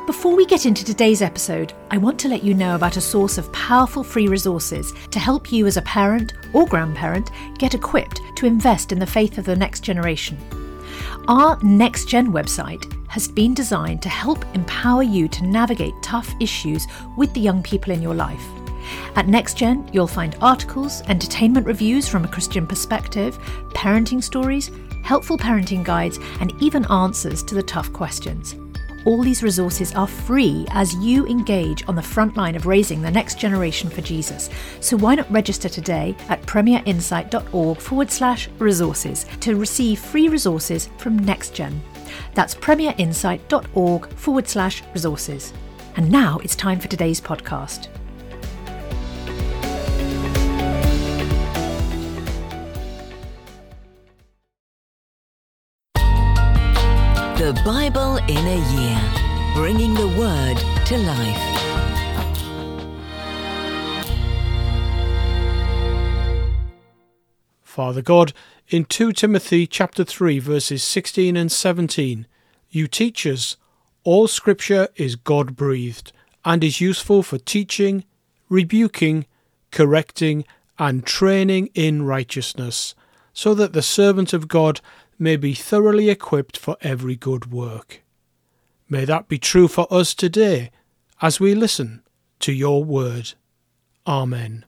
Before we get into today's episode, I want to let you know about a source of powerful free resources to help you as a parent or grandparent get equipped to invest in the faith of the next generation. Our Next Gen website has been designed to help empower you to navigate tough issues with the young people in your life. At NextGen, you'll find articles, entertainment reviews from a Christian perspective, parenting stories, helpful parenting guides, and even answers to the tough questions. All these resources are free as you engage on the front line of raising the next generation for Jesus. So why not register today at premierinsight.org/resources to receive free resources from NextGen. That's premierinsight.org/resources. And now it's time for today's podcast. The Bible in a Year, bringing the Word to life. Father God, in 2 Timothy chapter 3 verses 16 and 17, you teach us, all Scripture is God-breathed and is useful for teaching, rebuking, correcting and training in righteousness, so that the servant of God may be thoroughly equipped for every good work. May that be true for us today as we listen to your word. Amen.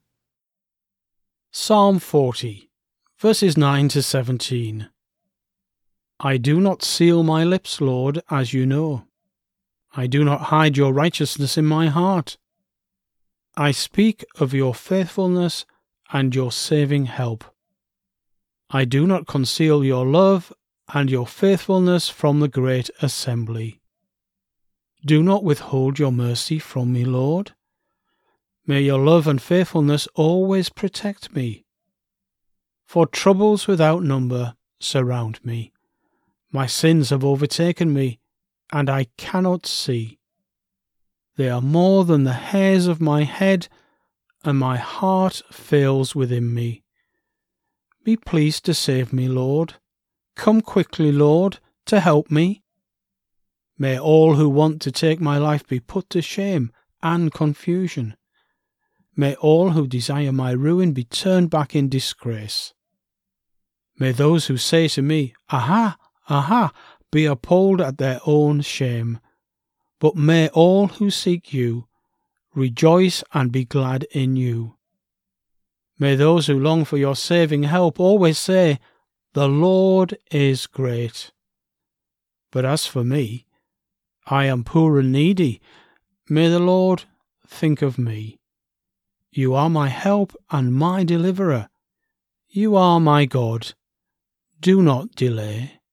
Psalm 40, verses 9 to 17. I do not seal my lips, Lord, as you know. I do not hide your righteousness in my heart. I speak of your faithfulness and your saving help. I do not conceal your love and your faithfulness from the great assembly. Do not withhold your mercy from me, Lord. May your love and faithfulness always protect me. For troubles without number surround me. My sins have overtaken me, and I cannot see. They are more than the hairs of my head, and my heart fails within me. Be pleased to save me, Lord. Come quickly, Lord, to help me. May all who want to take my life be put to shame and confusion. May all who desire my ruin be turned back in disgrace. May those who say to me, Aha, aha, be appalled at their own shame. But may all who seek you rejoice and be glad in you. May those who long for your saving help always say, The Lord is great. But as for me, I am poor and needy. May the Lord think of me. You are my help and my deliverer. You are my God. Do not delay.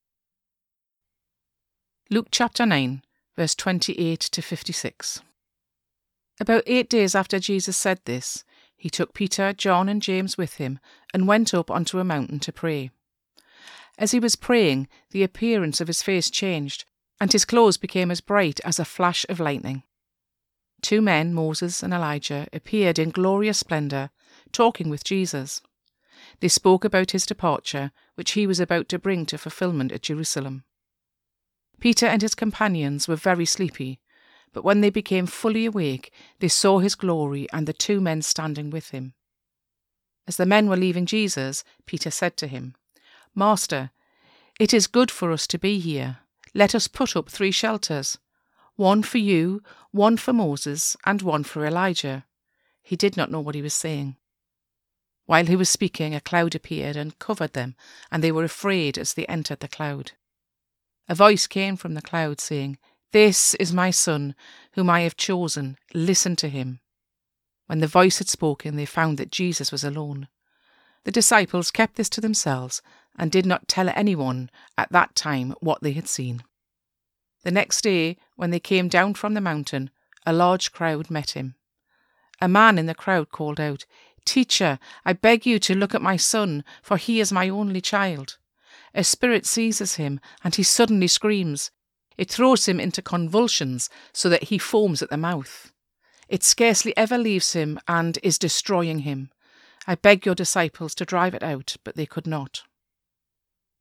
Luke chapter 9, verse 28 to 56. About 8 days after Jesus said this, he took Peter, John and James with him and went up onto a mountain to pray. As he was praying, the appearance of his face changed, and his clothes became as bright as a flash of lightning. 2 men, Moses and Elijah, appeared in glorious splendour, talking with Jesus. They spoke about his departure, which he was about to bring to fulfilment at Jerusalem. Peter and his companions were very sleepy, but when they became fully awake, they saw his glory and the 2 men standing with him. As the men were leaving Jesus, Peter said to him, Master, it is good for us to be here. Let us put up 3 shelters, one for you, one for Moses, and one for Elijah. He did not know what he was saying. While he was speaking, a cloud appeared and covered them, and they were afraid as they entered the cloud. A voice came from the cloud saying, This is my son, whom I have chosen. Listen to him. When the voice had spoken, they found that Jesus was alone. The disciples kept this to themselves and did not tell anyone at that time what they had seen. The next day, when they came down from the mountain, a large crowd met him. A man in the crowd called out, Teacher, I beg you to look at my son, for he is my only child. A spirit seizes him, and he suddenly screams. It throws him into convulsions so that he foams at the mouth. It scarcely ever leaves him and is destroying him. I beg your disciples to drive it out, but they could not.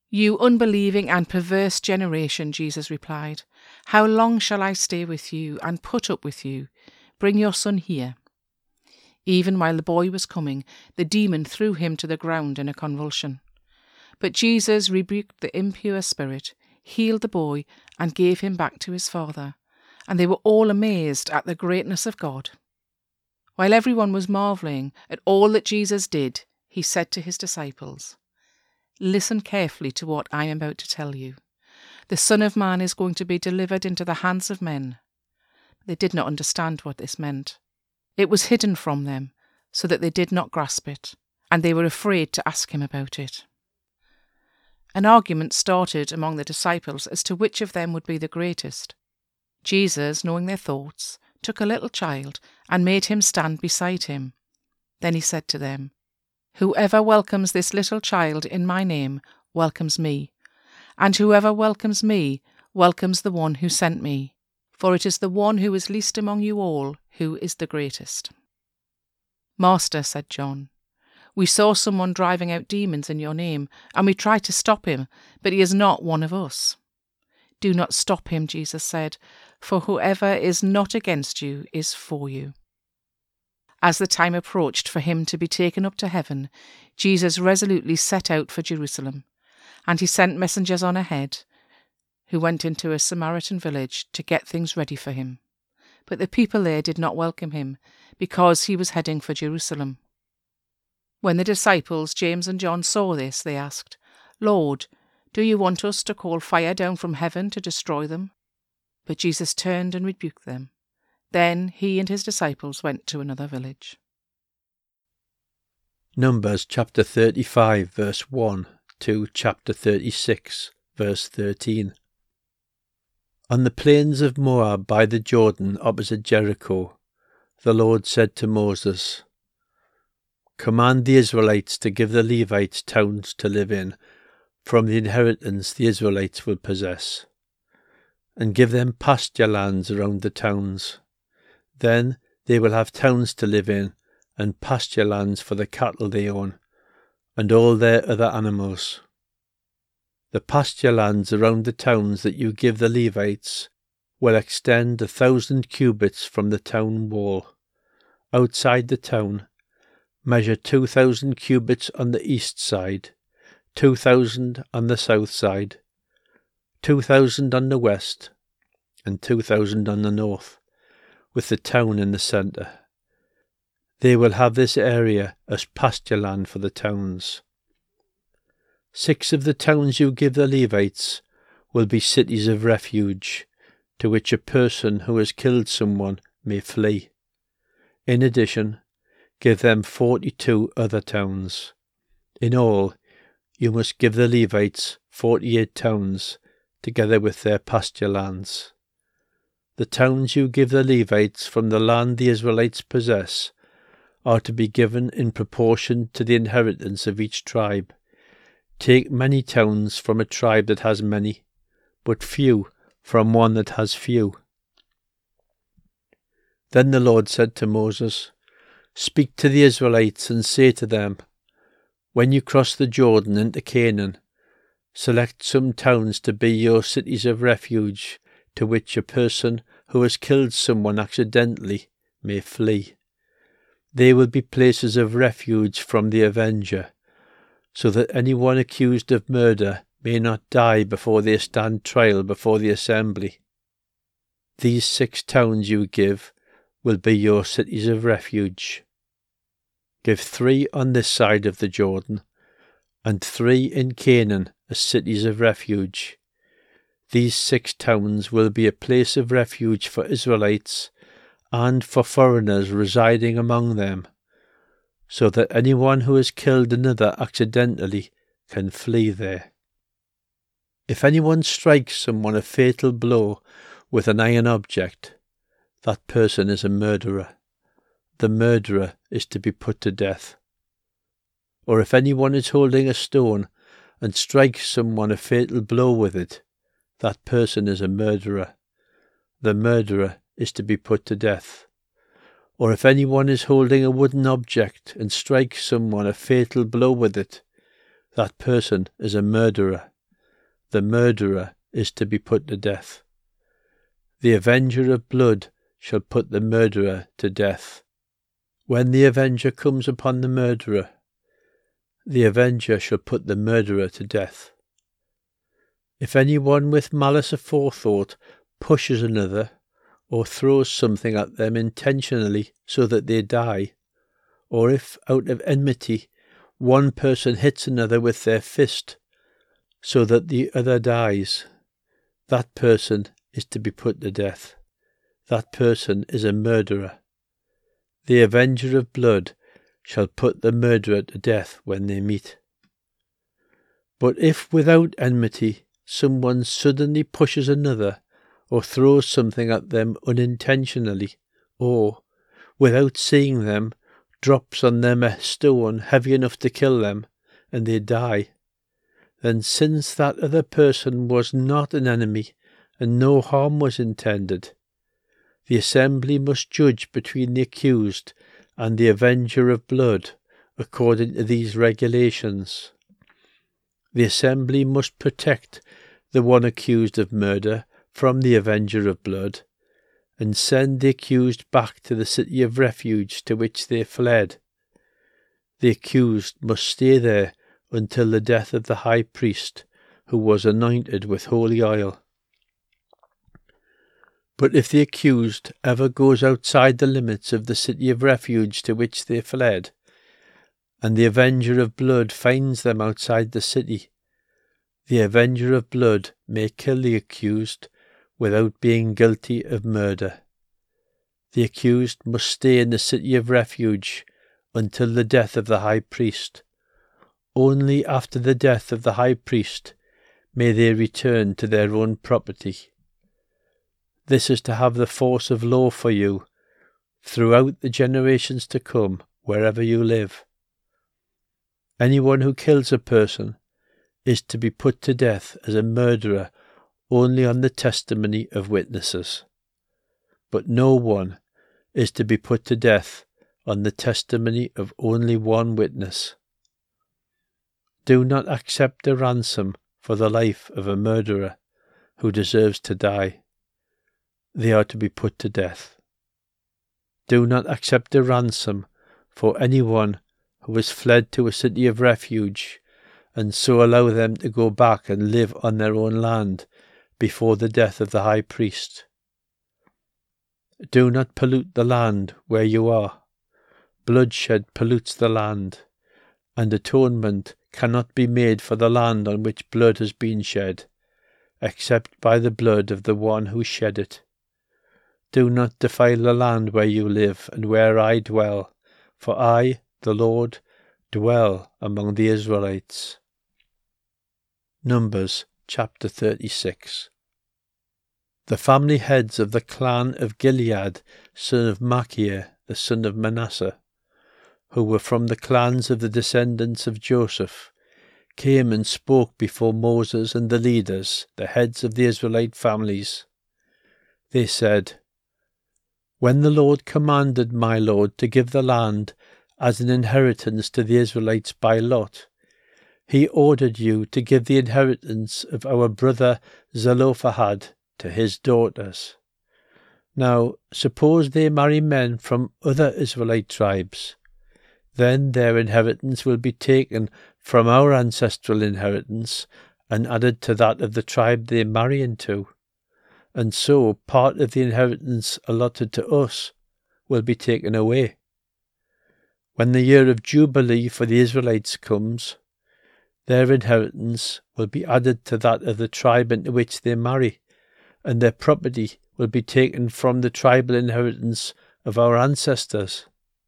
"You unbelieving and perverse generation," Jesus replied, "how long shall I stay with you and put up with you? Bring your son here." Even while the boy was coming, the demon threw him to the ground in a convulsion. But Jesus rebuked the impure spirit, healed the boy, and gave him back to his father. And they were all amazed at the greatness of God. While everyone was marvelling at all that Jesus did, he said to his disciples, "Listen carefully to what I am about to tell you. The Son of Man is going to be delivered into the hands of men." They did not understand what this meant. It was hidden from them, so that they did not grasp it, and they were afraid to ask him about it. An argument started among the disciples as to which of them would be the greatest. Jesus, knowing their thoughts, took a little child and made him stand beside him. Then he said to them, "Whoever welcomes this little child in my name welcomes me, and whoever welcomes me welcomes the one who sent me, for it is the one who is least among you all who is the greatest." "Master," said John, "we saw someone driving out demons in your name, and we tried to stop him, but he is not one of us." "Do not stop him," Jesus said, "for whoever is not against you is for you." As the time approached for him to be taken up to heaven, Jesus resolutely set out for Jerusalem, and he sent messengers on ahead, who went into a Samaritan village to get things ready for him. But the people there did not welcome him, because he was heading for Jerusalem. When the disciples, James and John, saw this, they asked, "Lord, do you want us to call fire down from heaven to destroy them?" But Jesus turned and rebuked them. Then he and his disciples went to another village. Numbers chapter 35 verse 1 to chapter 36 verse 13. On the plains of Moab by the Jordan opposite Jericho, the Lord said to Moses, "Command the Israelites to give the Levites towns to live in, from the inheritance the Israelites will possess, and give them pasture lands around the towns. Then they will have towns to live in, and pasture lands for the cattle they own, and all their other animals. The pasture lands around the towns that you give the Levites will extend 1,000 cubits from the town wall. Outside the town, measure 2,000 cubits on the east side, 2,000 on the south side, 2,000 on the west, and 2,000 on the north, with the town in the centre. They will have this area as pasture land for the towns. 6 of the towns you give the Levites will be cities of refuge, to which a person who has killed someone may flee. In addition, give them 42 other towns. In all, you must give the Levites 48 towns, together with their pasture lands. The towns you give the Levites from the land the Israelites possess are to be given in proportion to the inheritance of each tribe. Take many towns from a tribe that has many, but few from one that has few." Then the Lord said to Moses, "Speak to the Israelites and say to them, when you cross the Jordan into Canaan, select some towns to be your cities of refuge, to which a person who has killed someone accidentally may flee. They will be places of refuge from the avenger, so that anyone accused of murder may not die before they stand trial before the assembly. These 6 towns you give will be your cities of refuge. Give 3 on this side of the Jordan, and 3 in Canaan as cities of refuge. These 6 towns will be a place of refuge for Israelites and for foreigners residing among them, so that anyone who has killed another accidentally can flee there. If anyone strikes someone a fatal blow with an iron object, that person is a murderer. The murderer is to be put to death. Or if anyone is holding a stone and strikes someone a fatal blow with it, that person is a murderer. The murderer is to be put to death. Or if anyone is holding a wooden object and strikes someone a fatal blow with it, that person is a murderer. the murderer is to be put to death. The avenger of blood shall put the murderer to death. When the avenger comes upon the murderer, the avenger shall put the murderer to death. If any one with malice aforethought pushes another, or throws something at them intentionally so that they die, or if out of enmity one person hits another with their fist so that the other dies, that person is to be put to death. That person is a murderer. The avenger of blood shall put the murderer to death when they meet. But if without enmity someone suddenly pushes another, or throws something at them unintentionally, or, without seeing them, drops on them a stone heavy enough to kill them, and they die, then since that other person was not an enemy, and no harm was intended, the assembly must judge between the accused and the avenger of blood according to these regulations. The assembly must protect the one accused of murder from the avenger of blood, and send the accused back to the city of refuge to which they fled. The accused must stay there until the death of the high priest, who was anointed with holy oil. But if the accused ever goes outside the limits of the city of refuge to which they fled, and the avenger of blood finds them outside the city, the avenger of blood may kill the accused without being guilty of murder. The accused must stay in the city of refuge until the death of the high priest. Only after the death of the high priest may they return to their own property. This is to have the force of law for you throughout the generations to come, wherever you live. Anyone who kills a person is to be put to death as a murderer only on the testimony of witnesses. But no one is to be put to death on the testimony of only one witness. Do not accept a ransom for the life of a murderer who deserves to die. They are to be put to death. Do not accept a ransom for anyone who has fled to a city of refuge, and so allow them to go back and live on their own land before the death of the high priest. Do not pollute the land where you are. Bloodshed pollutes the land, and atonement cannot be made for the land on which blood has been shed, except by the blood of the one who shed it. Do not defile the land where you live and where I dwell, for I, the Lord, dwell among the Israelites. Numbers chapter 36. The family heads of the clan of Gilead, son of Machir, the son of Manasseh, who were from the clans of the descendants of Joseph, came and spoke before Moses and the leaders, the heads of the Israelite families. They said, "When the Lord commanded my Lord to give the land as an inheritance to the Israelites by lot, he ordered you to give the inheritance of our brother Zelophehad to his daughters. Now, suppose they marry men from other Israelite tribes. Then their inheritance will be taken from our ancestral inheritance and added to that of the tribe they marry into. And so part of the inheritance allotted to us will be taken away. When the year of Jubilee for the Israelites comes, their inheritance will be added to that of the tribe into which they marry, and their property will be taken from the tribal inheritance of our ancestors."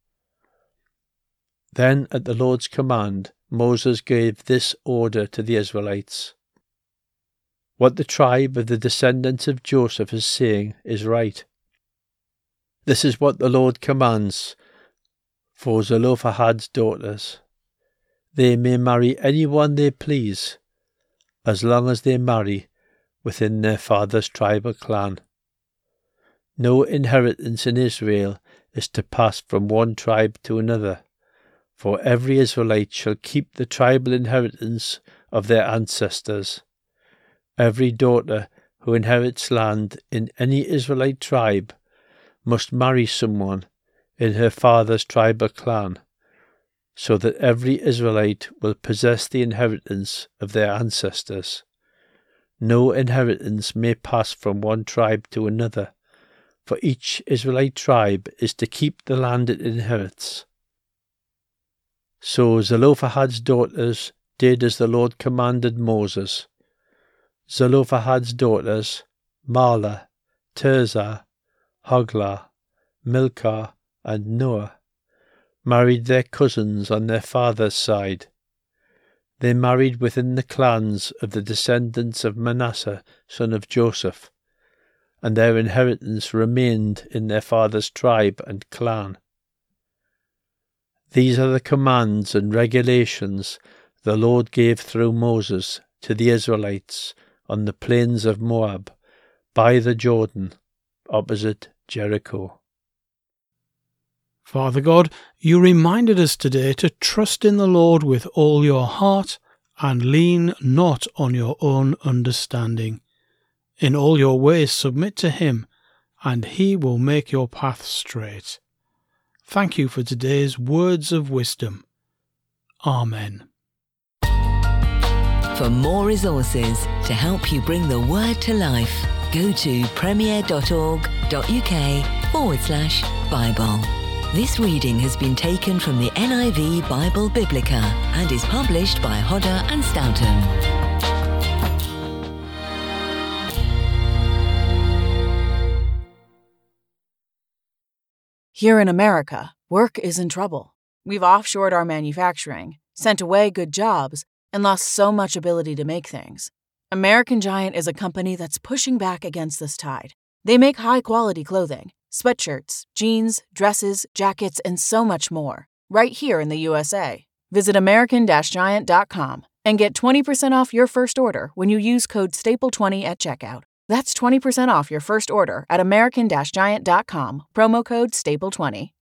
Then, at the Lord's command, Moses gave this order to the Israelites. What the tribe of the descendants of Joseph is saying is right. This is what the Lord commands for Zelophehad's daughters. They may marry anyone they please, as long as they marry within their father's tribal clan. No inheritance in Israel is to pass from one tribe to another, for every Israelite shall keep the tribal inheritance of their ancestors. Every daughter who inherits land in any Israelite tribe must marry someone in her father's tribal clan, so that every Israelite will possess the inheritance of their ancestors. No inheritance may pass from one tribe to another, for each Israelite tribe is to keep the land it inherits. So Zelophehad's daughters did as the Lord commanded Moses. Zelophehad's daughters, Mahlah, Tirzah, Hoglah, Milcah, and Noah, married their cousins on their father's side. They married within the clans of the descendants of Manasseh, son of Joseph, and their inheritance remained in their father's tribe and clan. These are the commands and regulations the Lord gave through Moses to the Israelites on the plains of Moab, by the Jordan, opposite Jericho. Father God, you reminded us today to trust in the Lord with all your heart and lean not on your own understanding. In all your ways submit to him, and he will make your path straight. Thank you for today's words of wisdom. Amen. For more resources to help you bring the word to life, go to premier.org.uk/Bible. This reading has been taken from the NIV Bible Biblica and is published by Hodder and Stoughton. Here in America, work is in trouble. We've offshored our manufacturing, sent away good jobs, and lost so much ability to make things. American Giant is a company that's pushing back against this tide. They make high-quality clothing, sweatshirts, jeans, dresses, jackets, and so much more, right here in the USA. Visit American-Giant.com and get 20% off your first order when you use code STAPLE20 at checkout. That's 20% off your first order at American-Giant.com, promo code STAPLE20.